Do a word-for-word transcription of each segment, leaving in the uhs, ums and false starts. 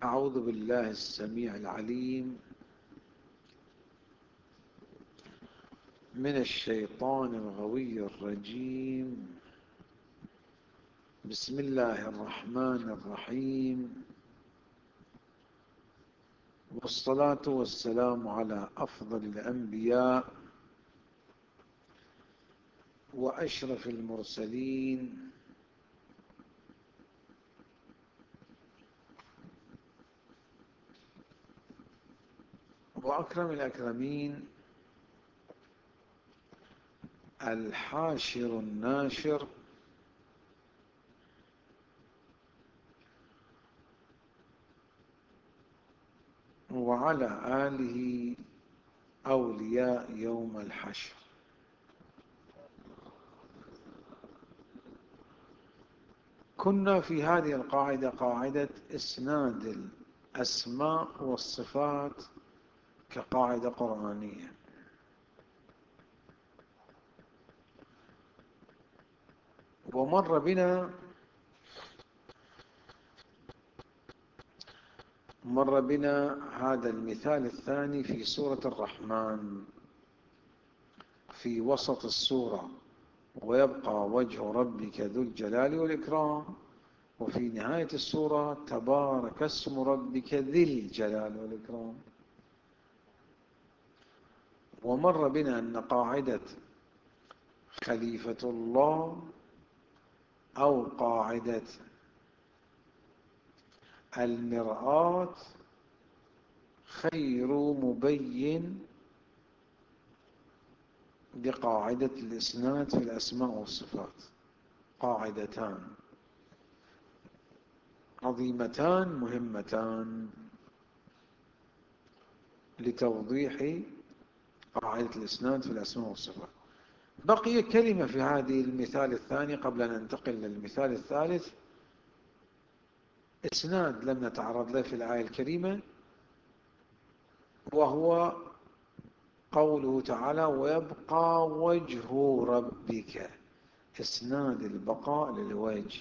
أعوذ بالله السميع العليم من الشيطان الغوي الرجيم. بسم الله الرحمن الرحيم، والصلاة والسلام على أفضل الأنبياء وأشرف المرسلين وأكرم الأكرمين، الحاشر الناشر وعلى آله أولياء يوم الحشر. كنا في هذه القاعدة، قاعدة إسناد الأسماء والصفات كقاعدة قرآنية. ومر بنا مر بنا هذا المثال الثاني في سورة الرحمن في وسط السورة: ويبقى وجه ربك ذو الجلال والإكرام. وفي نهاية السورة: تبارك اسم ربك ذي الجلال والإكرام. ومر بنا أن قاعدة خليفة الله أو قاعدة المرآة خير مبين لقاعدة الإسناد في الأسماء والصفات. قاعدتان عظيمتان مهمتان لتوضيح قاعدة الإسناد في الأسماء والصفات. بقي كلمة في هذه المثال الثاني قبل أن ننتقل للمثال الثالث، إسناد لم نتعرض له في الآية الكريمة، وهو قوله تعالى: ويبقى وجه ربك. إسناد البقاء للوجه.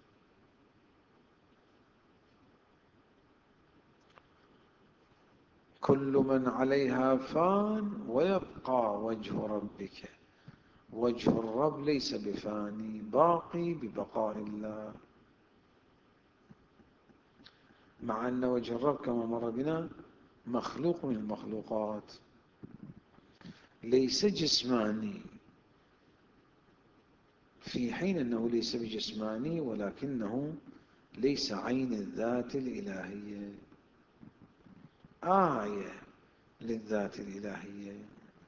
كل من عليها فان ويبقى وجه ربك. وجه الرب ليس بفاني، باقي ببقاء الله، مع أن وجه الرب كما مر بنا مخلوق من المخلوقات، ليس جسماني، في حين أنه ليس بجسماني ولكنه ليس عين الذات الإلهية، آية للذات الإلهية،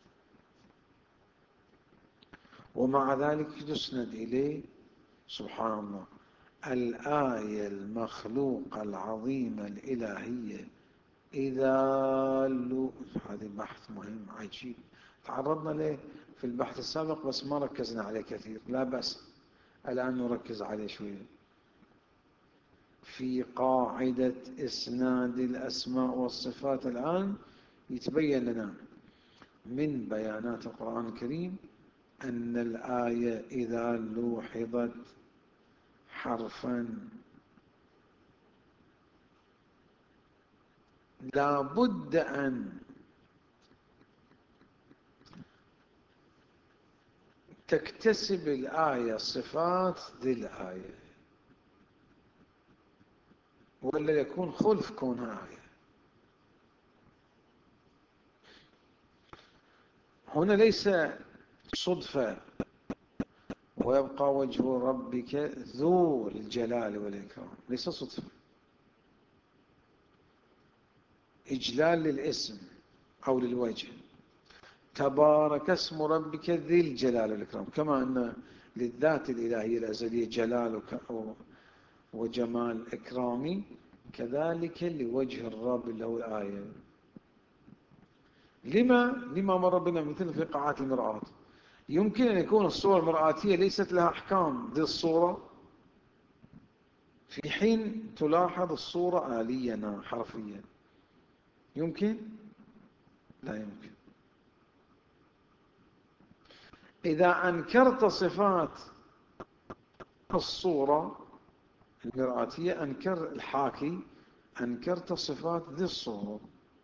ومع ذلك تسند إليه سبحان الله الآية المخلوقة العظيمة الإلهية. إذا لو هذا بحث مهم عجيب تعرضنا له في البحث السابق بس ما ركزنا عليه كثير، لا بس الآن نركز عليه شوية. في قاعدة إسناد الأسماء والصفات الآن يتبين لنا من بيانات القرآن الكريم أن الآية إذا لوحظت حرفا لا بد أن تكتسب الآية صفات ذي الآية، ولا يكون خلف كونها آية. هنا ليس صدفة ويبقى وجه ربك ذو الجلال والإكرام، ليس صدفة، إجلال للاسم أو للوجه. تبارك اسم ربك ذي الجلال والإكرام، كما أن للذات الإلهية الأزلية جلال وجمال إكرامي، كذلك لوجه الرب اللي هو الآية. لما لما مر بنا مثل في قاعات المرآة. يمكن أن يكون الصورة المرآتية ليست لها أحكام ذي الصورة، في حين تلاحظ الصورة آليا حرفيا. يمكن؟ لا يمكن. إذا أنكرت صفات الصورة المرآتية أنكر الحاكي أنكرت صفات ذي الصور.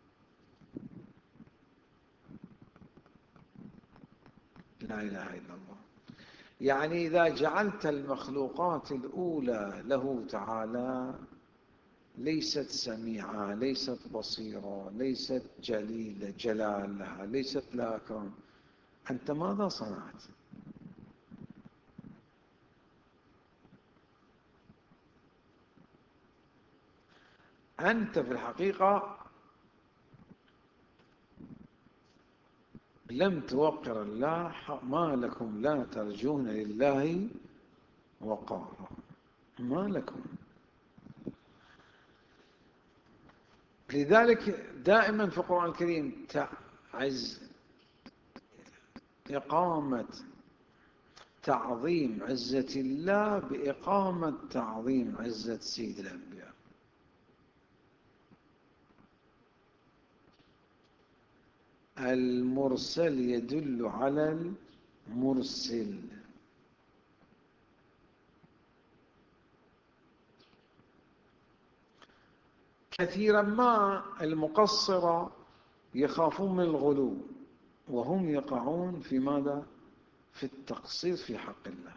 لا إله إلا الله. يعني إذا جعلت المخلوقات الأولى له تعالى ليست سميعة، ليست بصيرة، ليست جليلة جلال لها، ليست لها كرم، أنت ماذا صنعت؟ أنت في الحقيقة لم توقر الله. ما لكم لا ترجون لله وقارا، ما لكم. لذلك دائما في القرآن الكريم تعز إقامة تعظيم عزة الله بإقامة تعظيم عزة سيد الأنبياء. المرسل يدل على المرسل. كثيرا ما المقصرة يخافون من الغلو، وهم يقعون في ماذا؟ في التقصير في حق الله.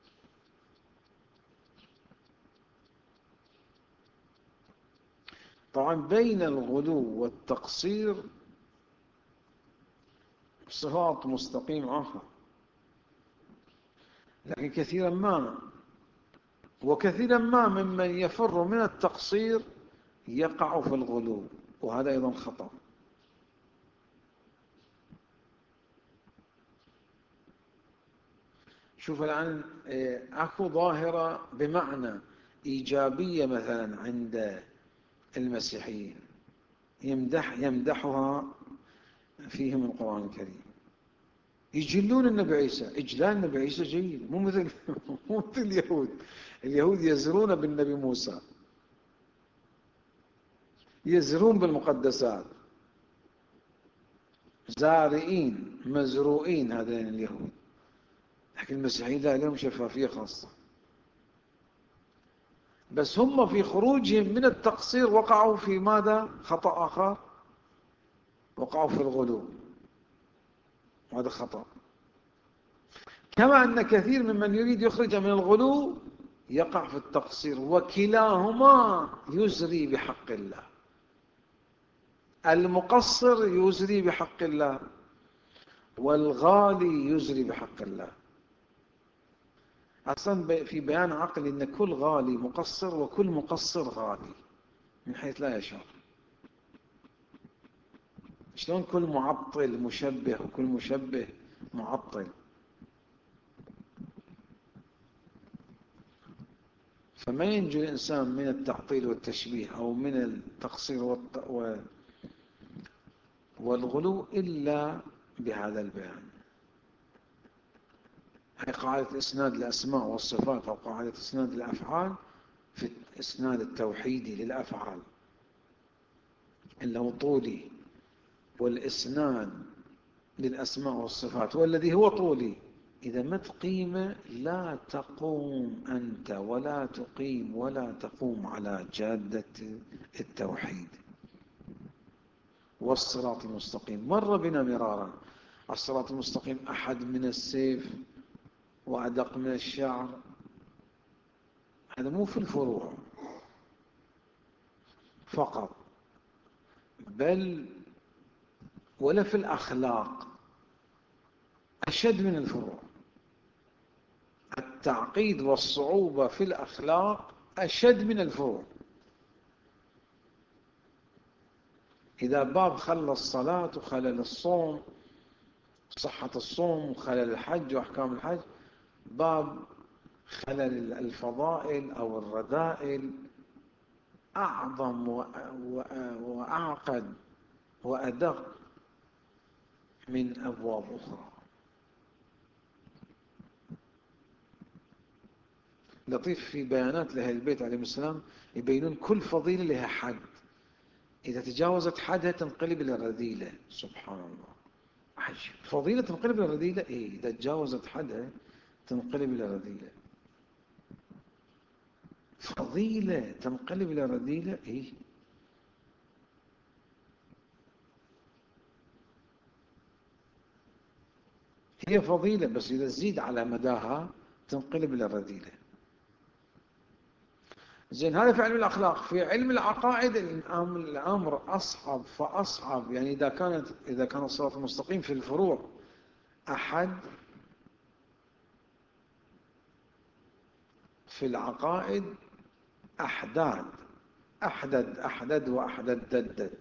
طبعا بين الغلو والتقصير صراط مستقيم آخر، لكن كثيرا ما وكثيرا ما ممن يفر من التقصير يقع في الغلو، وهذا أيضا خطأ. شوف الآن أكو ظاهرة بمعنى إيجابية مثلا عند المسيحيين يمدح يمدحها فيهم القرآن الكريم، يجلون النبي عيسى. إجلال النبي عيسى جيد، مو مثل مو مثل اليهود. اليهود يزرون بالنبي موسى، يزرون بالمقدسات، زارئين مزروئين هذين اليهود. لكن المسيحيين لا لهم شفافية خاصة، بس هم في خروجهم من التقصير وقعوا في ماذا؟ خطأ آخر، وقعوا في الغلو، وهذا خطأ. كما أن كثير ممن يريد يخرج من الغلو يقع في التقصير، وكلاهما يزري بحق الله. المقصر يزري بحق الله، والغالي يزري بحق الله. أصلا في بيان عقلي أن كل غالي مقصر، وكل مقصر غالي من حيث لا يشعر. شلون كل معطل مشبه وكل مشبه معطل؟ فما ينجو الإنسان من التعطيل والتشبيه أو من التقصير والغلو إلا بهذا البيان. هي قاعدة إسناد الأسماء والصفات أو قاعدة إسناد الأفعال في إسناد التوحيدي للأفعال اللي هو طولي، والإسناد للأسماء والصفات والذي هو طولي إذا ما تقيم لا تقوم أنت ولا تقيم ولا تقوم على جادة التوحيد والصراط المستقيم. مر بنا مرارا الصراط المستقيم أحد من السيف وأدق من الشعر. هذا مو في الفروع فقط، بل ولا في الأخلاق، أشد من الفروع. التعقيد والصعوبة في الأخلاق أشد من الفروع. إذا باب خلل الصلاة وخلل الصوم، صحة الصوم وخلل الحج وأحكام الحج، باب خلل الفضائل أو الرذائل أعظم وأعقد وأدق من أبواب أخرى. لطيف في بيانات لأهل البيت عليهم السلام يبينون كل فضيلة لها حد، إذا تجاوزت حدها تنقلب إلى رذيلة. سبحان الله، عجيب. فضيلة تنقلب إلى رذيلة؟ إيه، إذا تجاوزت حدها تنقلب إلى رذيلة. فضيلة تنقلب إلى رذيلة؟ إيه. هي فضيلة، بس إذا تزيد على مداها تنقلب إلى رذيلة. زين، هذا في علم الأخلاق. في علم العقائد الأمر أصعب فأصعب. يعني إذا كانت إذا كان الصراط المستقيم في الفروع أحد، في العقائد أحداد، أحدد أحدد وأحدد ددد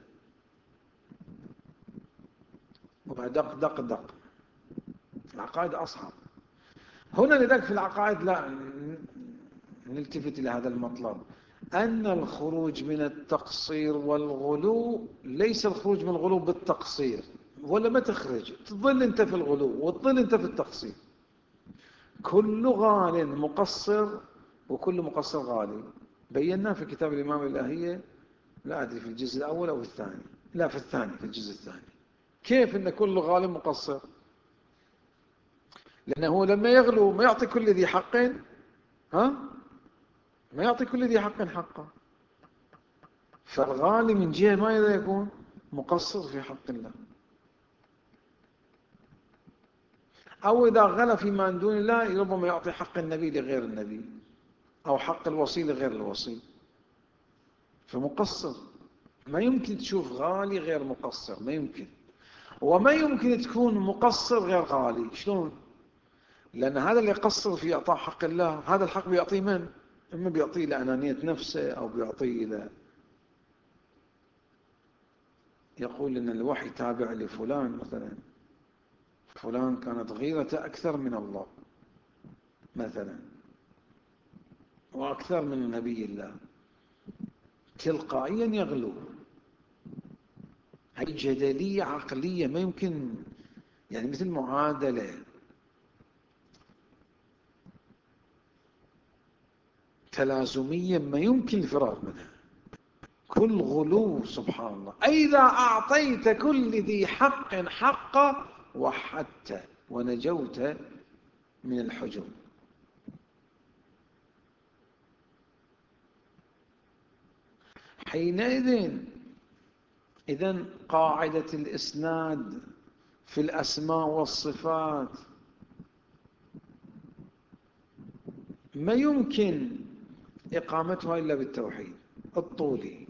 ودق دق دق. العقائد أصعب. هنا لذلك في العقائد لا نلتفت إلى هذا المطلب، أن الخروج من التقصير والغلو ليس الخروج من الغلو بالتقصير، ولا ما تخرج، تظل أنت في الغلو وتظل أنت في التقصير. كل غال مقصر وكل مقصر غالي. بينا في كتاب الإمام الإلهية، لا أدري في الجزء الأول أو الثاني، لا في الثاني، في الجزء الثاني، كيف أن كل غال مقصر. لأنه لما يغلو ما يعطي كل ذي حق، ها، ما يعطي كل ذي حق حقه. فالغالي من جهة ماذا يكون؟ مقصر في حق الله. أو إذا غلى فيما من دون الله ربما يعطي حق النبي لغير النبي، أو حق الوصي لغير الوصي، فمقصر. ما يمكن تشوف غالي غير مقصر، ما يمكن. وما يمكن تكون مقصر غير غالي. شلون؟ لأن هذا اللي يقصر في إعطاء حق الله، هذا الحق بيعطيه من؟ إما بيعطيه لأنانية نفسه، أو بيعطيه ل... يقول إن الوحي تابع لفلان مثلا، فلان كانت غيرته أكثر من الله مثلا، وأكثر من نبي الله، تلقائيا يغلو. هي جدلية عقلية ما يمكن، يعني مثل معادلة تلازمية ما يمكن الفرار منها. كل غلو سبحان الله. أيضا أعطيت كل ذي حق حقه وحدت ونجوت من الحجب. حينئذ إذن قاعدة الإسناد في الأسماء والصفات ما يمكن إقامتها إلا بالتوحيد الطولي.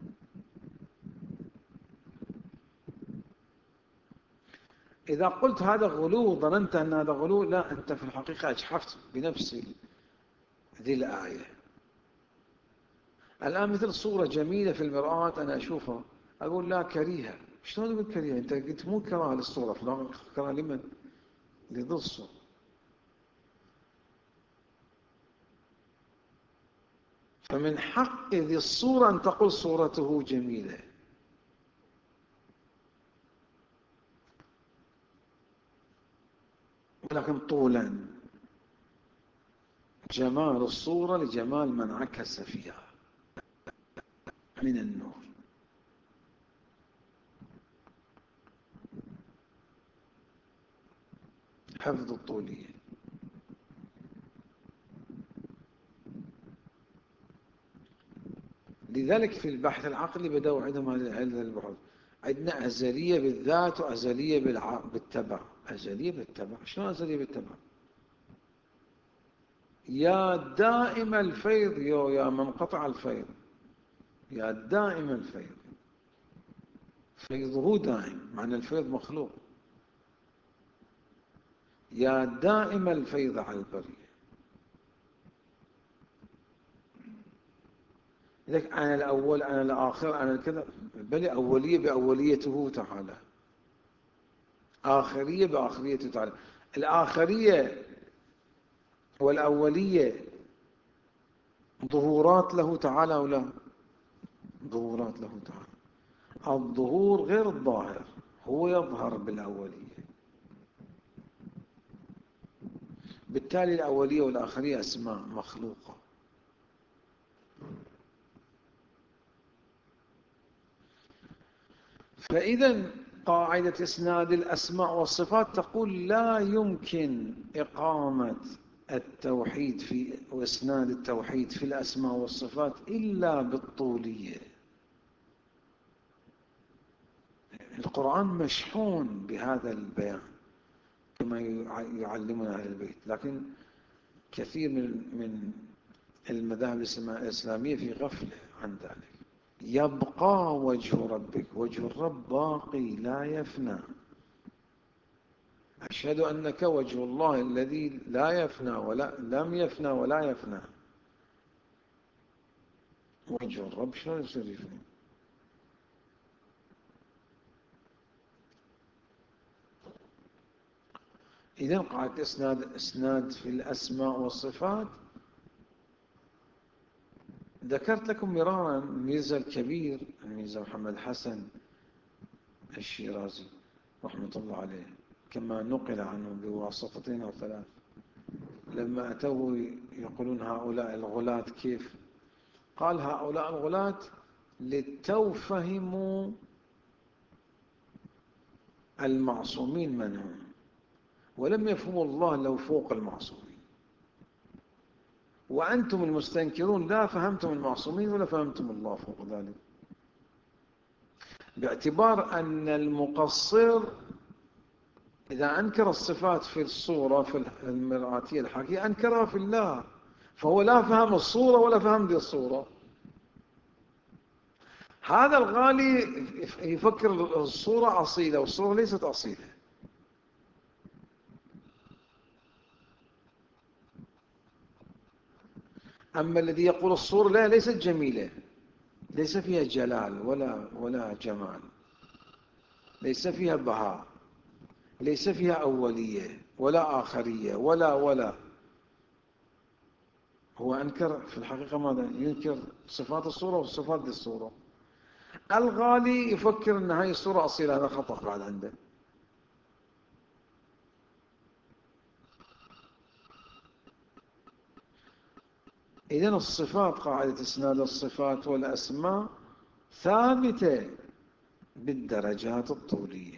إذا قلت هذا غلو ظننت أن هذا غلو، لا، أنت في الحقيقة أجحفت بنفسي ذي الآية. الآن مثل صورة جميلة في المرآة أنا أشوفها أقول لا كريهة. شلون تقول كريهة؟ أنت قلت مو كراهة للصورة، فلان كراهة لمن؟ لضد الصورة. فمن حق ذي الصورة أن تقول صورته جميلة. ولكن طولا جمال الصورة لجمال من عكس فيها من النور. حفظ الطولية. لذلك في البحث العقلي بدأوا عندهم هذا البحث. عندنا أزلية بالذات وأزلية بالتبع. أزلية بالتبع، شلون أزلية بالتبع؟ يا دائم الفيض يا منقطع الفيض، يا دائم الفيض. فيضه دائم، معنى الفيض مخلوق. يا دائم الفيض على البرية. لذلك أنا الأول أنا الآخر أنا الكذا، بل أولية بأوليته تعالى، آخرية بآخريته تعالى. الآخرية والأولية ظهورات له تعالى ولا ظهورات له تعالى. الظهور غير الظاهر، هو يظهر بالأولية. بالتالي الأولية والآخرية أسماء مخلوقة. فإذا قاعدة إسناد الأسماء والصفات تقول لا يمكن إقامة التوحيد في وإسناد التوحيد في الأسماء والصفات إلا بالطولية. القرآن مشحون بهذا البيان. كما يعلمنا أهل البيت، لكن كثير من من المذاهب الإسلامية في غفلة عن ذلك. يبقى وجه ربك، وجه الرب باقي لا يفنى. أشهد أنك وجه الله الذي لا يفنى ولا لم يفنى ولا يفنى. وجه الرب شلون يصير يفنى؟ إذن قاعدة إسناد إسناد في الأسماء والصفات. ذكرت لكم مرارا الميزة الكبير الميزة محمد حسن الشيرازي رحمة الله عليه، كما نقل عنه بواسطتين أو ثلاث، لما أتوا يقولون هؤلاء الغلاة كيف؟ قال هؤلاء الغلاة للتو فهموا المعصومين من هم، ولم يفهموا الله لو فوق المعصومين. وأنتم المستنكرون لا فهمتم المعصومين ولا فهمتم الله فوق ذلك، باعتبار أن المقصر إذا أنكر الصفات في الصورة في المرآتية الحقيقية أنكرها في الله، فهو لا فهم الصورة ولا فهم دي الصورة. هذا الغالي يفكر الصورة أصيلة والصورة ليست أصيلة. أما الذي يقول الصورة لا ليست جميلة، ليس فيها جلال ولا ولا جمال، ليس فيها بهاء، ليس فيها أولية ولا آخرية ولا ولا هو أنكر في الحقيقة ماذا؟ ينكر صفات الصورة وصفات دي الصورة. الغالي يفكر أن هاي الصورة أصيلة، هذا خطأ بعد عنده. إذن الصفات، قاعدة إسناد الصفات والأسماء ثابتة بالدرجات الطولية.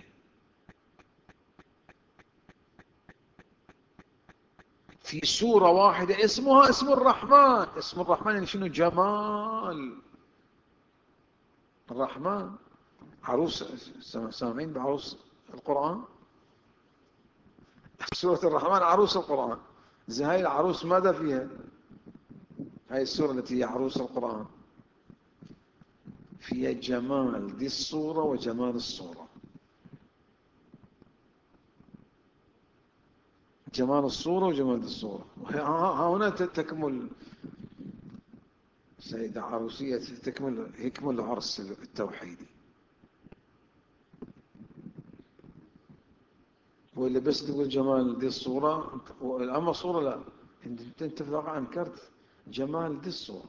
في سورة واحدة اسمها اسم الرحمن. اسم الرحمن يعني شنو؟ جمال الرحمن. عروس، سامعين بعروس القرآن؟ سورة الرحمن عروس القرآن. زي هاي العروس ماذا فيها؟ هاي السورة التي هي عروس القرآن فيها جمال دي الصورة وجمال الصورة. جمال الصورة وجمال دي الصورة. ها هنا تكمل سيدة عروسية، تكمل يكمل العرس التوحيدي. ولا بس تقول جمال دي الصورة، أما الصورة لا، انت انت في الواقع انكرت جمال دي الصورة.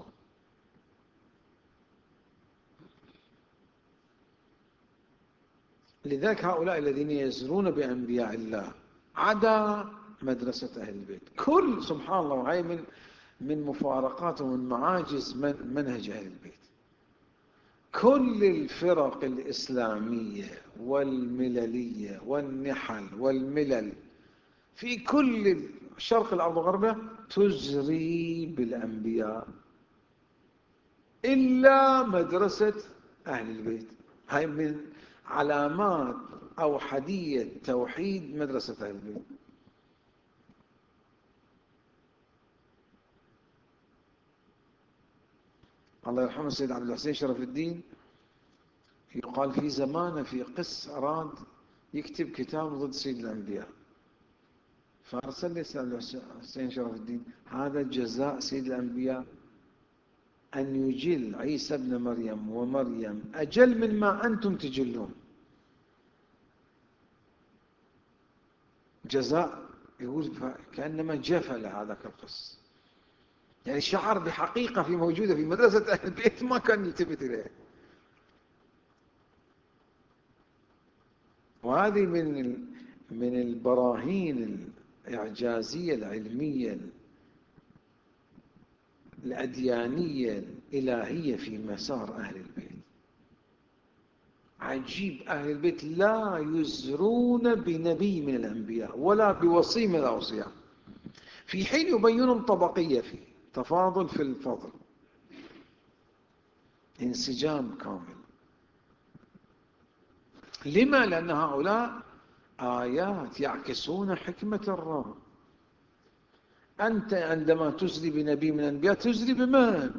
لذلك هؤلاء الذين يزرون بأنبياء الله عدا مدرسة أهل البيت، كل سبحان الله، وهي من من مفارقات ومن معاجز من منهج أهل البيت. كل الفرق الإسلامية والمللية والنحل والملل في كل شرق الأرض وغربها تزري بالأنبياء إلا مدرسة أهل البيت. هاي من علامات أوحدية توحيد مدرسة أهل البيت. الله يرحمه السيد عبد الحسين شرف الدين، يقال في زمانه في قس أراد يكتب كتاب ضد سيد الأنبياء، فأرسل لي السيد عبد الحسين شرف الدين هذا جزاء سيد الأنبياء أن يجل عيسى ابن مريم ومريم أجل من ما أنتم تجلون. جزاء يقول كأنما جفل هذاك القس، يعني شعر بحقيقة في موجودة في مدرسة أهل البيت ما كان يلتفت إليها. وهذه من من البراهين الإعجازية العلمية الأديانية الإلهية في مسار أهل البيت. عجيب، أهل البيت لا يزرون بنبي من الأنبياء ولا بوصي من الأوصياء، في حين يبينون طبقية فيه، تفاضل في الفضل، انسجام كامل. لما؟ لأن هؤلاء آيات يعكسون حكمة الرب. أنت عندما تزري بنبي من الأنبياء تزري بمن؟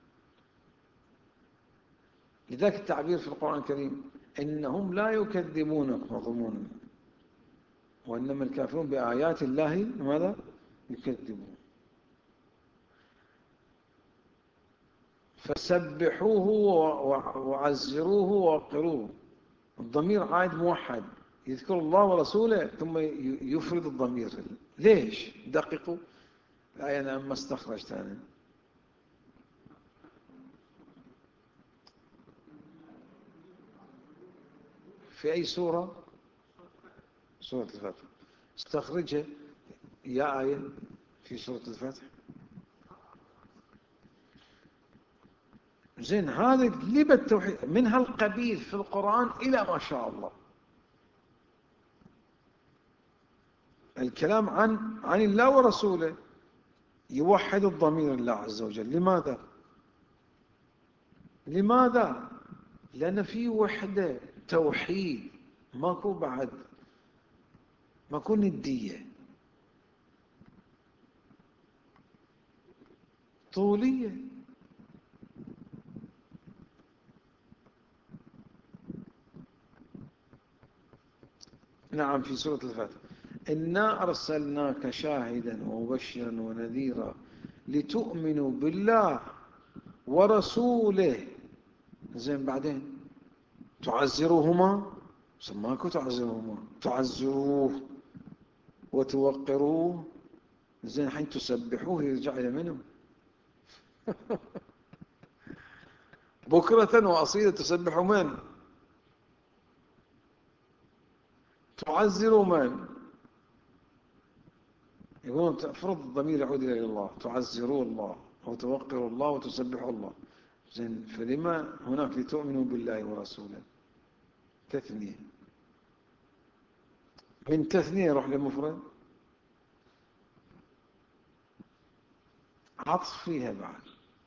لذلك التعبير في القرآن الكريم إنهم لا يكذبونك وضمون، وإنما الكافرون بآيات الله ماذا؟ يكذبون. فسبحوه وعزروه ووقروه. الضمير عائد موحد، يذكر الله ورسوله ثم يفرد الضمير. ليش؟ دققوا الآية أنا ما استخرجت أنا. في أي سورة؟ سورة الفتح. استخرجها يا آية في سورة الفتح. زين، هذه لبة التوحيد من هالقبيل في القرآن إلى ما شاء الله. الكلام عن عن الله ورسوله يوحد الضمير الله عز وجل. لماذا؟ لماذا؟ لأن في وحدة توحيد، ماكو بعد، ماكو ندية طولية. نعم، في سورة الفتح إنا أرسلناك شاهدا ومبشرا ونذيرا لتؤمنوا بالله ورسوله. زين، بعدين تعزروهما، سماكو تعزروهما، تعزروه وتوقروه. زين، حين تسبحوه يرجع إلى منه؟ بكرة وأصيلا تسبحوا من؟ تعزروا من؟ يقولون تفرض الضمير يعود إلى الله، تعزروا الله وتوقروا الله وتسبحوا الله. زين، فلما هناك لتؤمنوا بالله ورسوله؟ تثنية، من تثنية يروح لمفرد، عطف فيها بعد.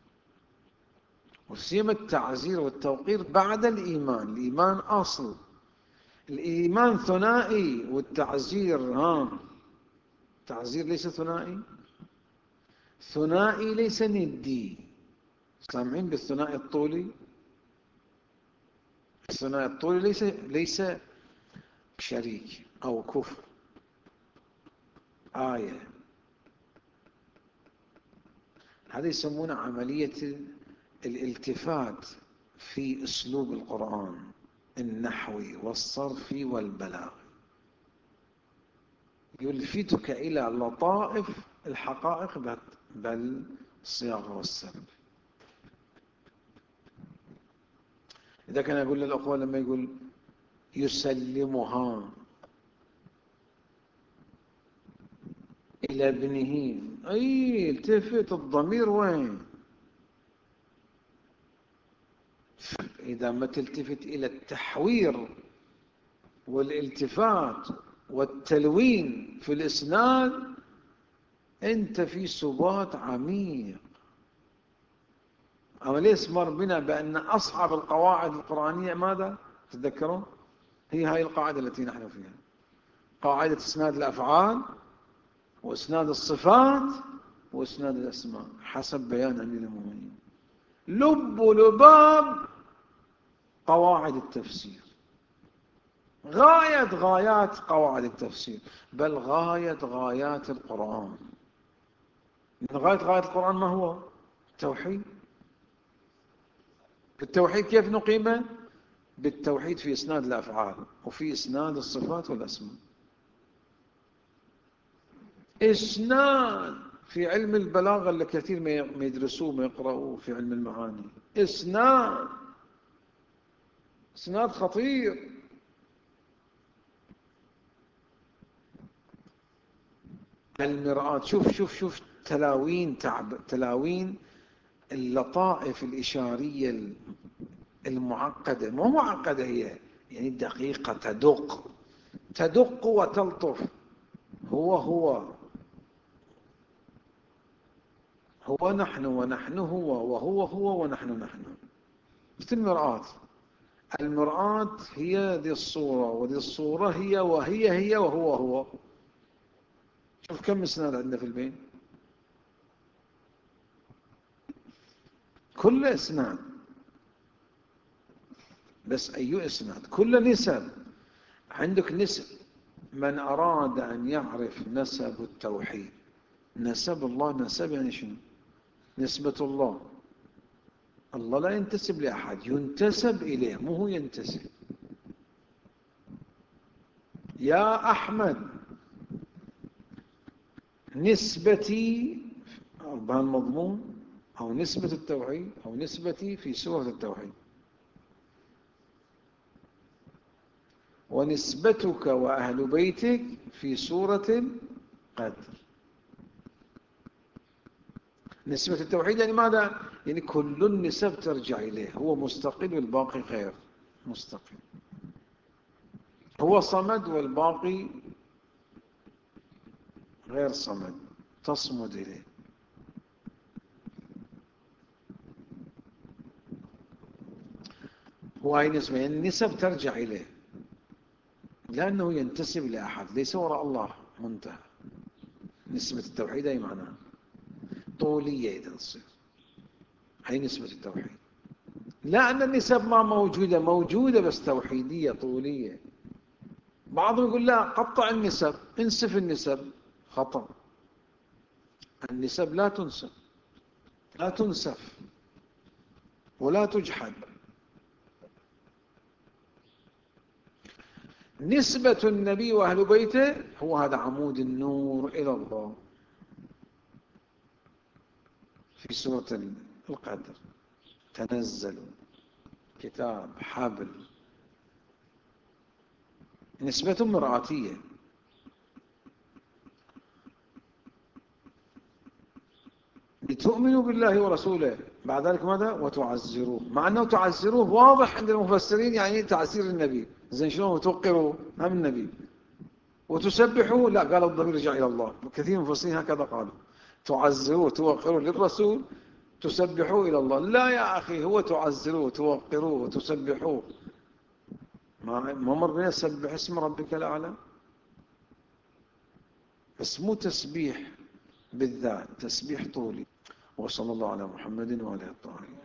وسيما التعزير والتوقير بعد الإيمان. الإيمان أصل، الإيمان ثنائي، والتعزير ها تعزير ليس ثنائي. ثنائي ليس ندي. سامعين بالثنائي الطولي؟ الثنائي الطولي ليس ليس شريك أو كفر. آية، هذا يسمونه عملية الالتفات في أسلوب القرآن النحوي والصرفي والبلاغي. يلفتك إلى لطائف الحقائق بل الصياغة والسرد. إذا كان يقول للأخوة لما يقول يسلمها إلى ابنه، أي التفت الضمير وين؟ إذا ما تلتفت إلى التحوير والالتفات والتلوين في الإسناد أنت في سبات عميق. أما ليس مر بنا بأن أصعب القواعد القرآنية ماذا؟ تذكرون؟ هي هاي القاعدة التي نحن فيها، قاعدة إسناد الأفعال وإسناد الصفات وإسناد الأسماء حسب بيان أمير المؤمنين. لب لباب قواعد التفسير، غاية غايات قواعد التفسير، بل غاية غايات القرآن. من غاية غاية القرآن ما هو؟ التوحيد. التوحيد كيف نقيمه؟ بالتوحيد في إسناد الأفعال وفي إسناد الصفات والأسماء. إسناد في علم البلاغة اللي كثير ما يدرسوه ما يقرأوه في علم المعاني. إسناد إسناد خطير. المرآة، شوف شوف شوف تلاوين تعب تلاوين اللطائف الإشارية المعقدة، مو معقدة هي، يعني دقيقة، تدق تدق وتلطف. هو هو هو نحن ونحن هو، وهو هو ونحن نحن. مثل المرآة، المرآة هي ذي الصورة، وذي الصورة هي وهي هي وهو هو. شوف كم إسناد عندنا في البين، كل إسناد، بس أي إسناد كل نسب. عندك نسب، من أراد أن يعرف نسب التوحيد، نسب الله، نسب يعني شنو؟ نسبة الله، الله لا ينتسب لأحد، ينتسب إليه، مو هو ينتسب. يا أحمد، نسبتي بهالمضمون، أو نسبة التوحيد، أو نسبتي في سورة التوحيد. ونسبتك وأهل بيتك في سورة القدر. نسبة التوحيد يعني ماذا؟ يعني كل النسب ترجع إليه، هو مستقل والباقي غير مستقل، هو صمد والباقي غير صمد، تصمد إليه. هو هاي نسبة، يعني النسب ترجع إليه لأنه ينتسب لأحد، ليس وراء الله منتهى. نسبة التوحيد أي معناها طولية، إذا تصير هي نسبة التوحيد. لا أن النسب ما موجودة، موجودة بس توحيدية طولية. بعضهم يقول لا، قطع النسب، انسف النسب. خطأ، النسب لا تنسب، لا تنسف ولا تجحد. نسبة النبي وأهل بيته هو هذا عمود النور إلى الله في سورة القدر. تنزل كتاب حبل، نسبة مرآتية. لتؤمنوا بالله ورسوله، بعد ذلك ماذا؟ وتعزروه، مع أنه تعزروه واضح عند المفسرين يعني تعزير النبي. زين شلون توقروا هم النبي؟ وتسبحوا، لا، قال الضمير رجع إلى الله. كثير من المفسرين هكذا قالوا، تعزروه توقروا للرسول، تسبحوا إلى الله. لا يا أخي، هو تعزروه توقروه وتسبحوه. ما مر بنا سبح اسم ربك الأعلى، بس مو تسبيح بالذات، تسبيح طولي. وصلى الله على محمد وعلى آله الطاهرين.